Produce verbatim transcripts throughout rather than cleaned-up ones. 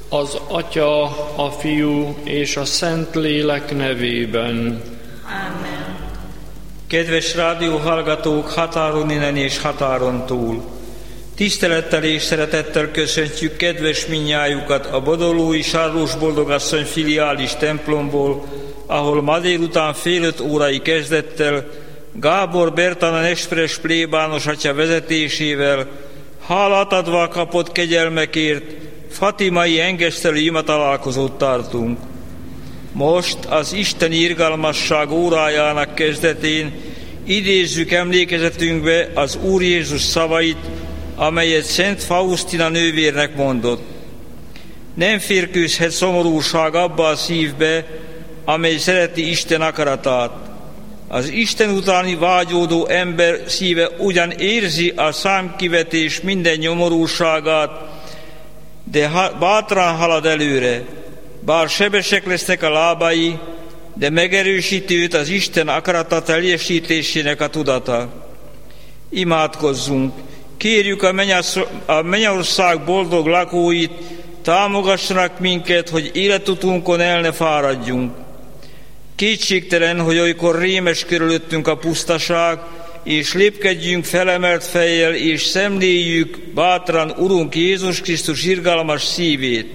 Az Atya, a Fiú és a Szentlélek nevében. Amen. Kedves rádióhallgatók határon innen és határon túl! Tisztelettel és szeretettel köszöntjük kedves minnyájukat a Bodolói Sárlós Boldogasszony filiális templomból, ahol ma délután fél öt órai kezdettel Gábor Bertalan Express plébános atya vezetésével hálát adva kapott kegyelmekért fatimai engesztelő imatalálkozót tartunk. Most az Isteni irgalmasság órájának kezdetén idézzük emlékezetünkbe az Úr Jézus szavait, amelyet Szent Faustina nővérnek mondott. Nem férkőzhet szomorúság abba a szívbe, amely szereti Isten akaratát. Az Isten utáni vágyódó ember szíve ugyan érzi a számkivetés minden nyomorúságát, de bátran halad előre. Bár sebesek lesznek a lábai, de megerősíti őt az Isten akarata teljesítésének a tudata. Imádkozzunk! Kérjük a mennyország boldog lakóit, támogassanak minket, hogy életutunkon el ne fáradjunk. Kétségtelen, hogy olykor rémes körülöttünk a pusztaság, és lépkedjünk felemelt fejjel, és szemléljük bátran Urunk Jézus Krisztus irgalmas szívét.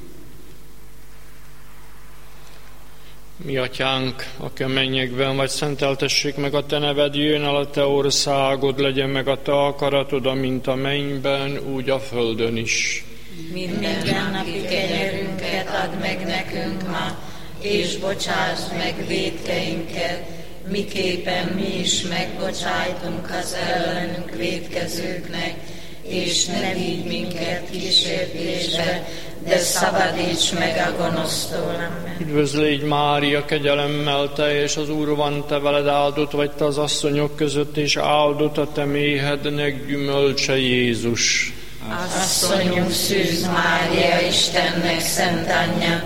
Mi atyánk, aki a mennyekben vagy, szenteltessék meg a te neved, jöjjön el a te országod, legyen meg a te akaratod, amint a mennyben, úgy a földön is. Mindennapi kenyerünket add meg nekünk ma, és bocsásd meg vétkeinket, miképpen mi is megbocsájtunk az ellenünk vétkezőknek, és ne vigy minket kísértésbe, de szabadíts meg a gonosztól. Amen. Üdvözlégy Mária, kegyelemmel teljes, az Úr van te veled, áldott vagy te az asszonyok között, és áldott a te méhednek gyümölcse Jézus. Asszonyunk Szűz Mária, Istennek szent anyja,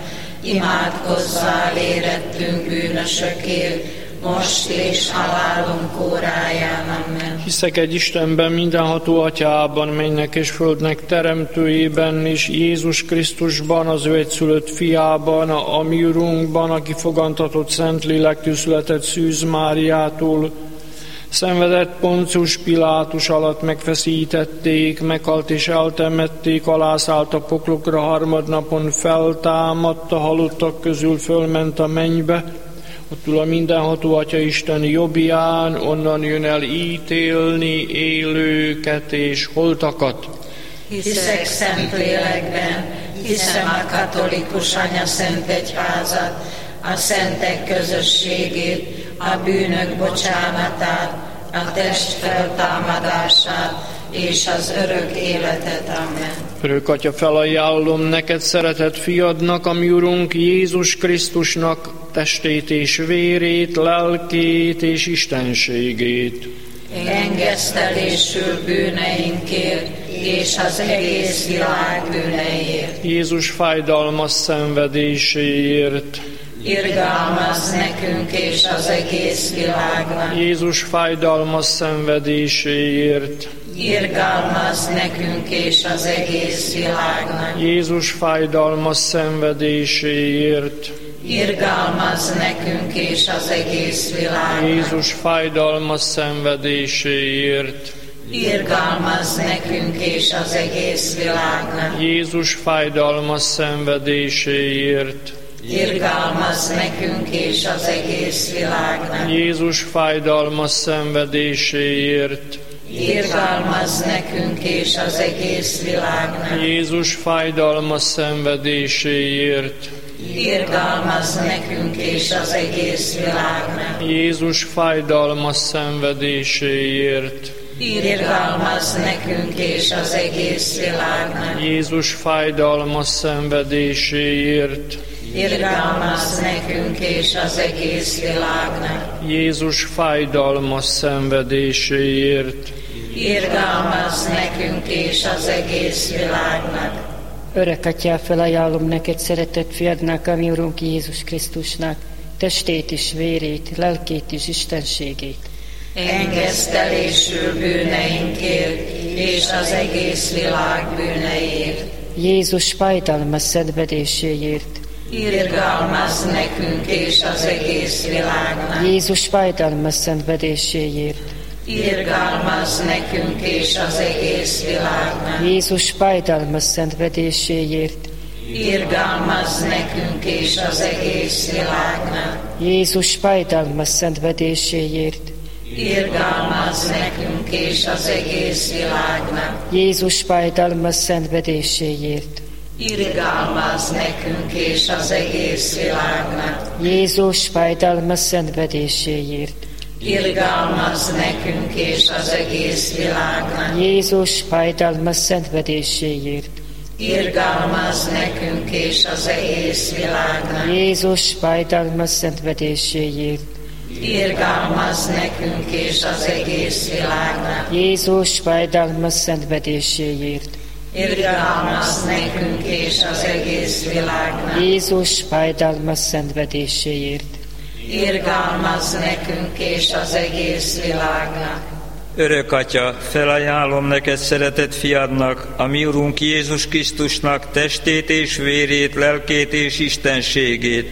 imádkozzál érettünk bűnösökért, most és halálunk óráján. Amen. Hiszek egy Istenben, mindenható Atyában, mennek és földnek teremtőjében, és Jézus Krisztusban, az ő egyszülött fiában, a mi Urunkban, aki fogantatott Szentlélektől született Szűz Máriától, szenvedett Poncius Pilátus alatt, megfeszítették, meghalt és eltemették, alászállt a poklokra, harmadnapon feltámadt, a halottak közül fölment a mennybe, ott ül a mindenható Atya Isten jobbján, onnan jön el ítélni élőket és holtakat. Hiszek Szentlélekben, hiszem a katolikus anya szent egyházat, a szentek közösségét, a bűnök bocsánatát, a test feltámadását és az örök életet. Amen. Örök Atya, felajánlom neked szeretett fiadnak, a mi Urunk Jézus Krisztusnak testét és vérét, lelkét és istenségét. Engesztelésül bűneinkért és az egész világ bűneiért. Jézus fájdalmas szenvedéséért. Irgalmazz nekünk és az egész világnak. Jézus fájdalmas szenvedéséért. Irgalmazz nekünk és az egész világnak. Jézus fájdalmas szenvedéséért. Irgalmazz nekünk és az egész világnak. Jézus fájdalmas szenvedéséért. Irgalmazz nekünk és az egész világnak. Jézus fájdalmas szenvedéséért. Irgalmazz nekünk és az egész világnak. Jézus fájdalmas szenvedéséért. Irgalmazz nekünk és az egész világnak. Jézus fájdalmas szenvedéséért. Irgalmazz nekünk és az egész világnak. Jézus fájdalmas szenvedéséért. Irgalmazz nekünk és az egész világnak. Jézus fájdalmas szenvedéséért. Irgalmazz nekünk és az egész világnak. Jézus fájdalmas szenvedéséért. Irgalmazz nekünk és az egész világnak. Örök Atyá, felajánlom neked szeretett fiadnak, a mi Urunk Jézus Krisztusnak, testét és vérét, lelkét és istenségét. Engesztelésül bűneinkért és az egész világ bűneiért. Jézus fájdalmas szenvedéséért, irgalmazz nekünk és az egész világnak. Jézus fájdalmas szenvedéséért, Irgalmazz nekünk és az egész világnak. Jézus fájdalmas szenvedéséért, Irgalmazz nekünk és az egész világnak. Jézus fájdalmas szenvedéséért, Irgalmazz nekünk és az egész világnak. Jézus fájdalmas szenvedéséért, Irgalmazz nekünk és az egész világnak. Jézus fájdalmas szenvedéséért, Irgalmazz nekünk és az egész világnak. Jézus fájdalmas szenvedéséért, Irgalmazz nekünk és az egész világnak. Jézus fájdalmas szenvedéséért, Irgalmazz nekünk és az egész világnak. Jézus fájdalmas szenvedéséért, Irgalmazz nekünk és az egész világnak. Jézus fájdalmas szenvedéséért, Irgalmazz nekünk és az egész világnak. Örök Atya, felajánlom neked szeretett fiadnak, a mi Urunk Jézus Krisztusnak testét és vérét, lelkét és istenségét.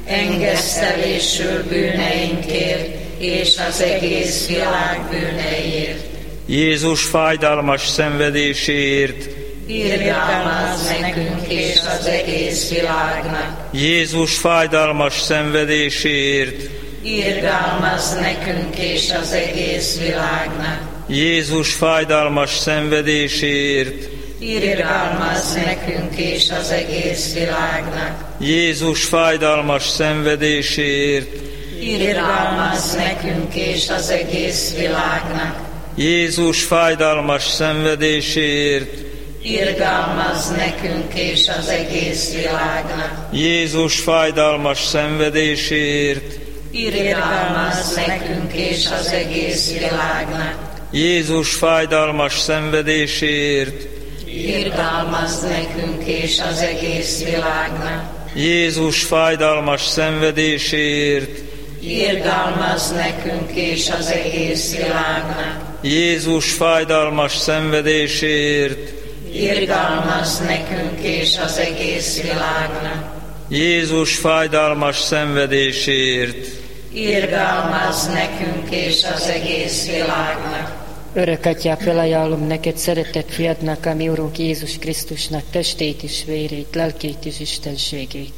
Engesztelésül bűneinkért és az egész világ bűneiért. Jézus fájdalmas szenvedéséért, Irgalmazz nekünk és az egész világnak. Jézus fájdalmas szenvedéséért, Irgalmazz nekünk és az egész világnak. Jézus fájdalmas szenvedéséért, Irgalmazz nekünk és az egész világnak. Jézus fájdalmas szenvedéséért, Irgalmazz nekünk és az egész világnak. Jézus fájdalmas szenvedéséért, Irgalmazz nekünk és az egész világnak. Jézus fájdalmas szenvedéséért, Irgalmazz nekünk és az egész világnak. Jézus fájdalmas szenvedéséért, Irgalmazz nekünk és az egész világnak. Jézus fájdalmas szenvedéséért, Irgalmazz nekünk és az egész világnak. Jézus fájdalmas szenvedéséért, Irgalmazz nekünk és az egész világnak. Jézus fájdalmas szenvedéséért, Irgalmazz nekünk és az egész világnak. Örök Atyá, felajánlom neked szeretett fiadnak, a mi Urunk Jézus Krisztusnak testét és vérét, lelkét és istenségét.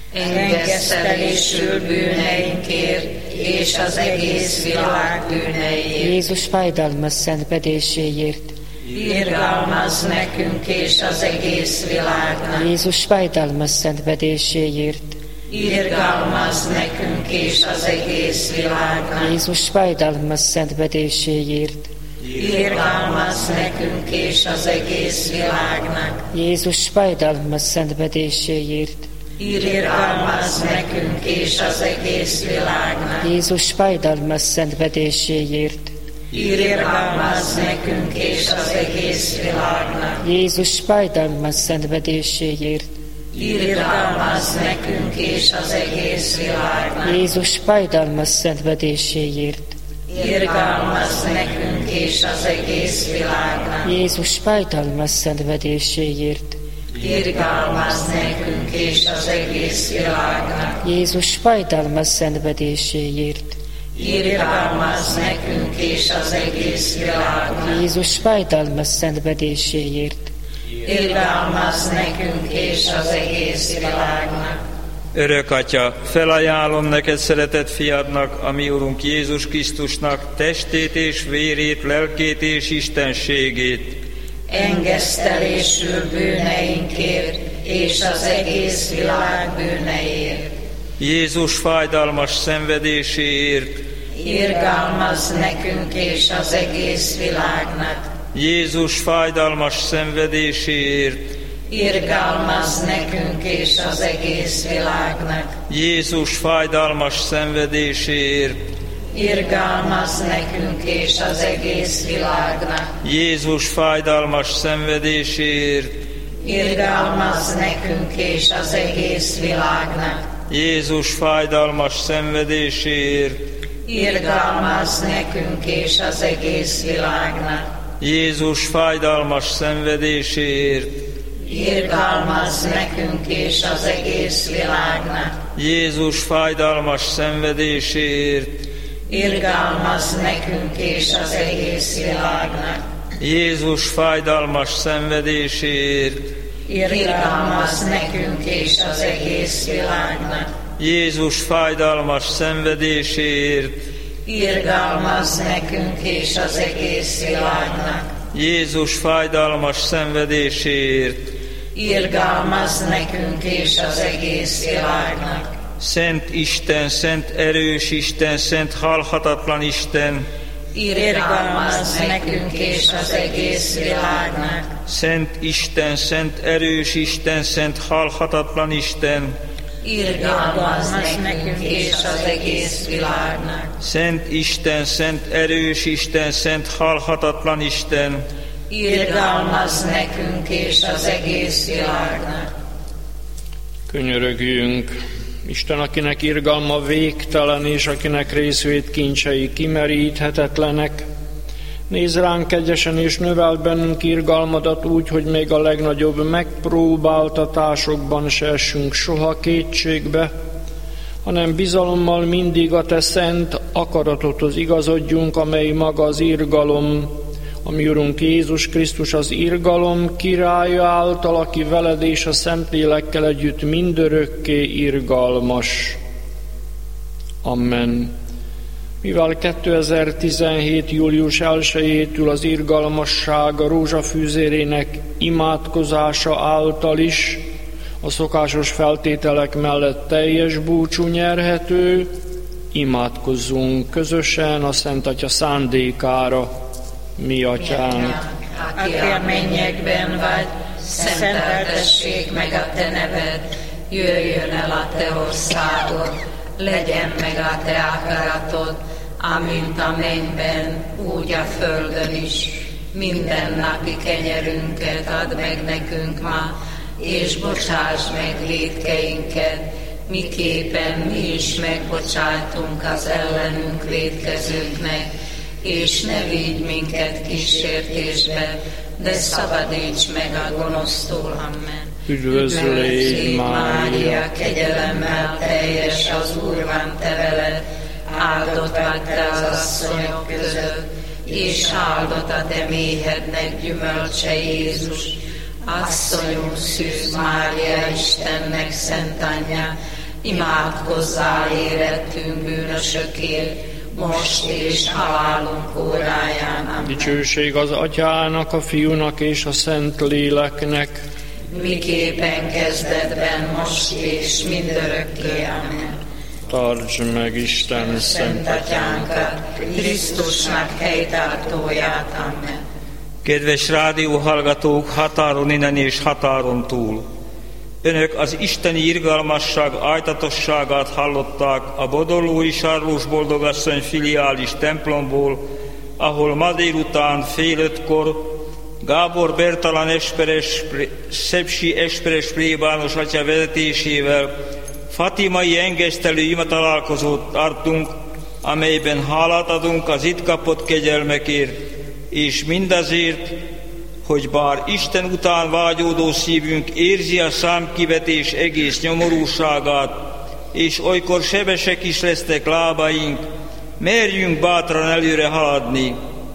Engesztelésül bűneinkért és az egész világ bűneiért. Jézus fájdalmas szenvedéséért, Irgalmazz nekünk és az egész világnak. Jézus fájdalmas szenvedéséért, Irgalmazz nekünk és az egész világnak. Jézus fájdalmas szenvedéséért, Irgalmazz nekünk és az egész világnak. Jézus fájdalmas szenvedéséért, Irgalmazz nekünk és az egész világnak. Jézus fájdalmas szenvedéséért, Irgalmazz nekünk és az egész világnak. Jézus fájdalmas szenvedéséért, Irgalmazz nekünk és az egész világnak. Jézus fájdalmas szenvedéséért, Irgalmazz nekünk és az egész világnak. Jézus fájdalmas szenvedéséért, Irgalmazz nekünk és az egész világnak. Jézus fájdalmas szenvedéséért, Irgalmazz nekünk és az egész világnak. Jézus fájdalmas szenvedéséért, Irgalmazz nekünk és az egész világnak. Örök Atya, felajánlom neked szeretett fiadnak, a mi Urunk Jézus Krisztusnak testét és vérét, lelkét és istenségét. Engesztelésül bűneinkért és az egész világ bűneiért. Jézus fájdalmas szenvedéséért, Irgalmazz nekünk és az egész világnak. Jézus fájdalmas szenvedéséért, Irgalmazz nekünk és az egész világnak. Jézus fájdalmas szenvedéséért, Irgalmazz nekünk és az egész világnak. Jézus fájdalmas szenvedéséért, Irgalmazz nekünk és az egész világnak. Jézus fájdalmas szenvedéséért, Irgalmazz nekünk és az egész világnak. Jézus fájdalmas szenvedéséért, irgalmazz nekünk és az egész világnak. Jézus fájdalmas szenvedéséért, irgalmazz nekünk és az egész világnak. Jézus fájdalmas szenvedéséért, irgalmazz nekünk és az egész világnak. Jézus fájdalmas szenvedéséért, irgalmazz nekünk és az egész világnak. Jézus fájdalmas szenvedéséért, irgalmazz nekünk és az egész világnak. Szent Isten, szent erős Isten, szent halhatatlan Isten, irgalmazz nekünk és az egész világnak. Szent Isten, szent erős Isten, szent halhatatlan Isten, irgalmazz nekünk és az egész világnak. Szent Isten, szent erős Isten, szent halhatatlan Isten, irgalmazz nekünk és az egész világnak. Könyörögjünk! Isten, akinek irgalma végtelen, és akinek részvét kincsei kimeríthetetlenek, nézz ránk kegyesen, és növeld bennünk irgalmadat úgy, hogy még a legnagyobb megpróbáltatásokban se essünk soha kétségbe, hanem bizalommal mindig a te szent akaratodhoz igazodjunk, amely maga az irgalom, a mi Urunk Jézus Krisztus az irgalom királya által, aki veled és a Szentlélekkel együtt mindörökké irgalmas. Amen. Mivel kétezer-tizenhét. július elsejétől az irgalmasság a rózsafűzérének imádkozása által is a szokásos feltételek mellett teljes búcsú nyerhető, imádkozzunk közösen a Szent Atya szándékára. Mi Atyánk, aki a mennyekben vagy, szenteltessék meg a te neved, jöjjön el a te országod, legyen meg a te akaratod, amint a mennyben, úgy a földön is. Mindennapi kenyerünket add meg nekünk ma, és bocsáss meg vétkeinket, miképpen mi is megbocsátunk az ellenünk vétkezőknek, és ne vigy minket kísértésbe, de szabadíts meg a gonosztól. Amen. Üdvözl légy, Mária, kegyelemmel teljes, az Úr van te veled, áldott vagy te az asszonyok között, és áldott a te méhednek gyümölcse Jézus. Asszonyunk szűz Mária, Istennek szent anyja, imádkozzál érettünk bűnösökért, most és halálunk óráján. Amen. Dicsőség az Atyának, a Fiúnak és a Szent Léleknek, miképpen kezdetben, most és mindörökké. Amen. Tartsd meg Isten Szent Atyánkat, Krisztusnak helytartóját. Amen. Kedves rádióhallgatók határon innen és határon túl! Önök az isteni irgalmasság ájtatosságát hallották a Bodolói Sarlós Boldogasszony filiális templomból, ahol ma délután fél ötkor Gábor Bertalan esperes, Szepsi esperes plébános atya vezetésével fatimai engesztelő imatalálkozót tartunk, amelyben hálát adunk az itt kapott kegyelmekért, és mindazért, hogy bár Isten után vágyódó szívünk érzi a számkivetés egész nyomorúságát, és olykor sebesek is lesznek lábaink, merjünk bátran előre haladni.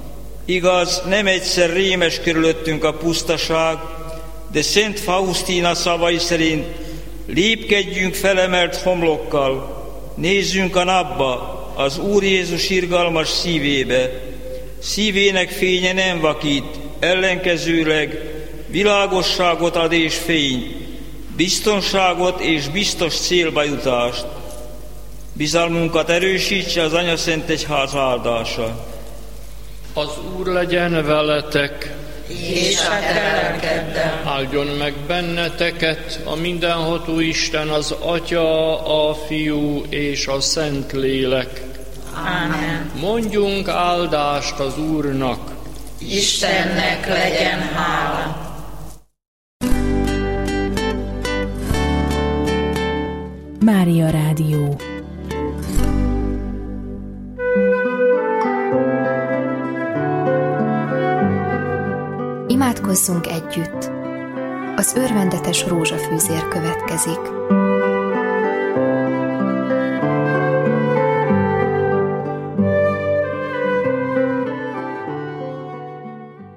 Igaz, nem egyszer rémes körülöttünk a pusztaság, de Szent Faustína szavai szerint lépkedjünk felemelt homlokkal, nézzünk a napba, az Úr Jézus irgalmas szívébe. Szívének fénye nem vakít, ellenkezőleg világosságot ad és fényt, biztonságot és biztos célba jutást. Bizalmunkat erősítse az Anya Szent Egyház áldása. Az Úr legyen veletek, és a te lelkeddel. Áldjon meg benneteket a mindenható Isten, az Atya, a Fiú és a Szent Lélek. Ámen. Mondjunk áldást az Úrnak. Istennek legyen hála. Mária Rádió. Imádkozzunk együtt. Az örvendetes rózsafűzér következik.